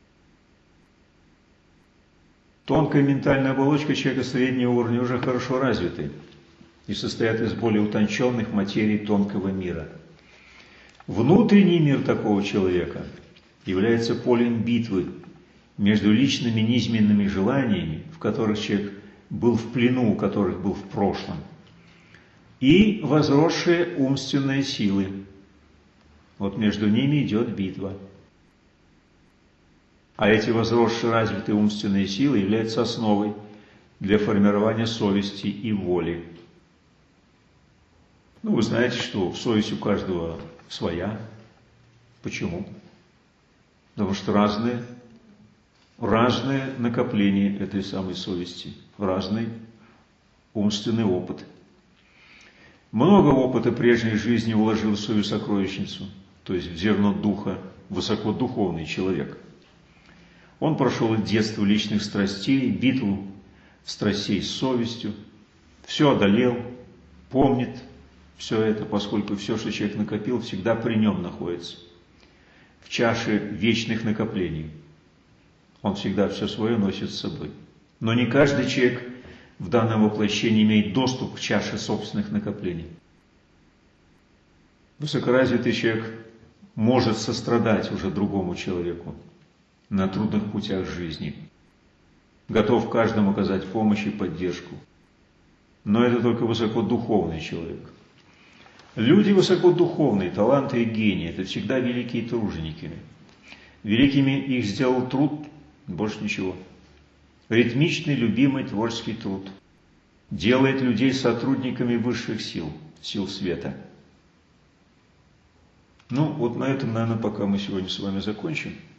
Speaker 1: Тонкая ментальная оболочка человека среднего уровня уже хорошо развиты и состоят из более утонченных материй тонкого мира. Внутренний мир такого человека является полем битвы между личными низменными желаниями, в которых человек был в плену, у которых был в прошлом, и возросшие умственные силы. Вот между ними идет битва. А эти возросшие развитые умственные силы являются основой для формирования совести и воли. Ну, вы знаете, что совесть у каждого своя. Почему? Потому что разное накопление этой самой совести, разный умственный опыт. Много опыта прежней жизни уложил в свою сокровищницу, то есть в зерно духа, высокодуховный человек. Он прошел от детства личных страстей, битву страстей с совестью, все одолел, помнит все это, поскольку все, что человек накопил, всегда при нем находится, в чаше вечных накоплений. Он всегда все свое носит с собой. Но не каждый человек в данном воплощении имеет доступ к чаше собственных накоплений. Высокоразвитый человек может сострадать уже другому человеку на трудных путях жизни, готов каждому оказать помощь и поддержку. Но это только высокодуховный человек. Люди высокодуховные, таланты и гении – это всегда великие труженики. Великими их сделал труд, больше ничего. Ритмичный, любимый творческий труд делает людей сотрудниками высших сил, сил света. Ну, вот на этом, наверное, пока мы сегодня с вами закончим.